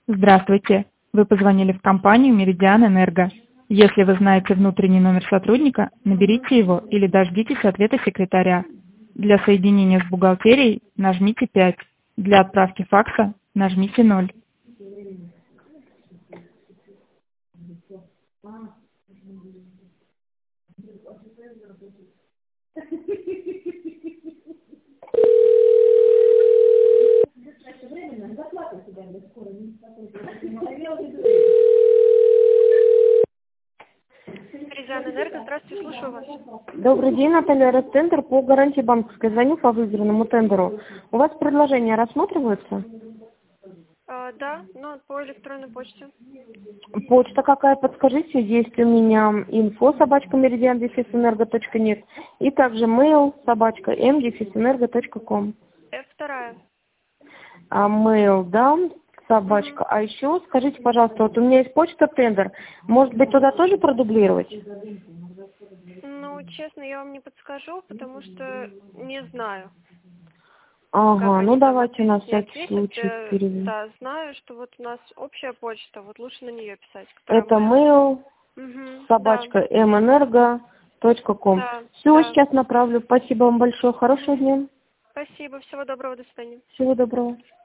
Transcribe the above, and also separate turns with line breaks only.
Здравствуйте. Вы позвонили в компанию «Меридиан Энерго». Если вы знаете внутренний номер сотрудника, наберите его или дождитесь ответа секретаря. Для соединения с бухгалтерией нажмите 5. Для отправки факса нажмите 0.
Меридиан Энерго, здравствуйте, слушаю вас.
Добрый день, Наталья, Ростендер по гарантии банковской. Звоню по выигранному тендеру. У вас предложения рассматриваются?
Да, но по электронной почте.
Почта какая, подскажите, есть у меня info@meridian-energo.net и также mail@m-energo.com.
F2.
Mail, да, собачка. А еще скажите, пожалуйста, вот у меня есть почта тендер. Может быть, туда тоже продублировать?
Ну, честно, я вам не подскажу, потому что не знаю.
Ага, ну давайте на всякий случай переведем.
Да, знаю, что вот у нас общая почта, вот лучше на нее писать.
Это mail@m-energo.com.
Да,
Все,
да.
сейчас направлю. Спасибо вам большое. Хорошего дня.
Спасибо, всего доброго, до свидания.
Всего доброго.